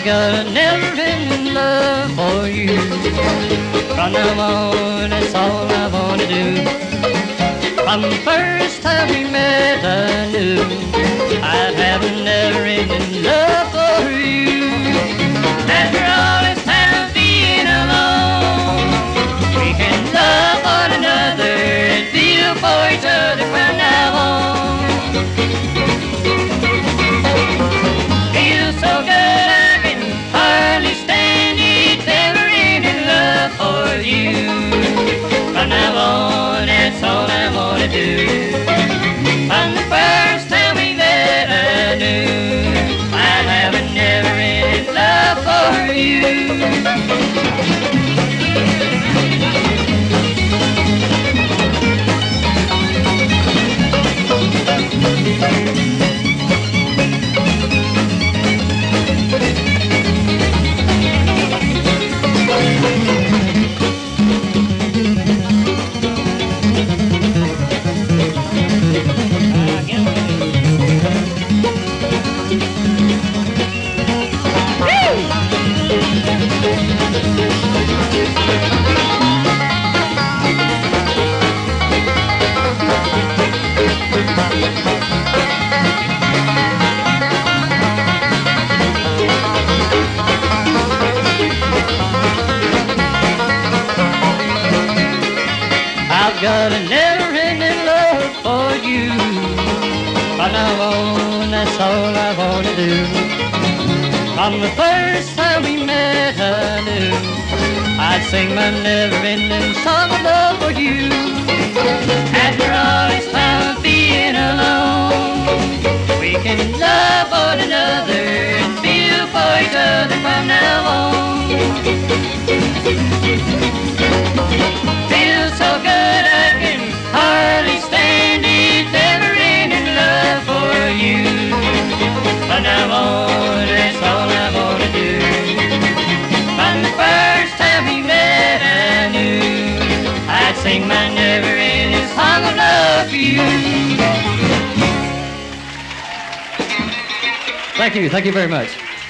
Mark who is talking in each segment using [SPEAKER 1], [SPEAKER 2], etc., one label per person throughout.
[SPEAKER 1] I've got a never-ending love for you. From now on, that's all I want to do. From the first time we met, I knew I'd have a never-ending love for you. After all this time of being alone, we can love one another and feel for each other from now on. Feels so good I can hardly stand it, never-ending love for you. From now on, that's all I want to do. From the first time we met, I knew I'd have a never-ending love for you. I've got a never-ending love for you. From now on, that's all I want to do. From the first time we met, I knew I'd sing my never-ending song of love for you. After all this time of being alone, we can love one another and feel for each other from now on. Feels so good I can hardly stand it, never-ending love for you. From now on, that's all I want to do. From the first time we met, I knew I'd sing my never-ending song of love for you. Thank you very much.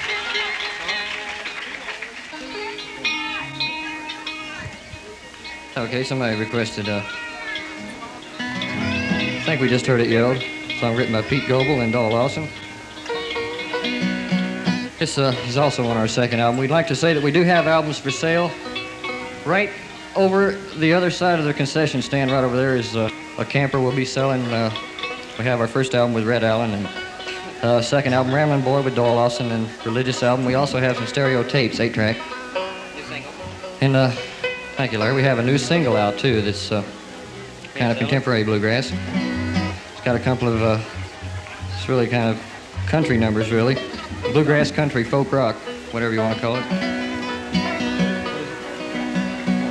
[SPEAKER 1] Okay, somebody requested, I think we just heard it yelled. Song written by Pete Goebel and Doll Lawson. This is also on our second album. We'd like to say that we do have albums for sale. Right over the other side of the concession stand, right over there, is a camper we'll be selling. We have our first album with Red Allen, and second album, Ramblin' Boy with Doll Lawson, and religious album. We also have some stereo tapes, 8-track. And thank you, Larry. We have a new single out, too, that's kind of contemporary bluegrass. It's got a couple of, it's really kind of country numbers, really. Bluegrass, country, folk rock, whatever you want to call it.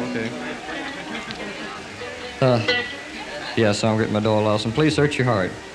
[SPEAKER 1] Okay. Yeah, a song written by Doll Lawson. Please search your heart.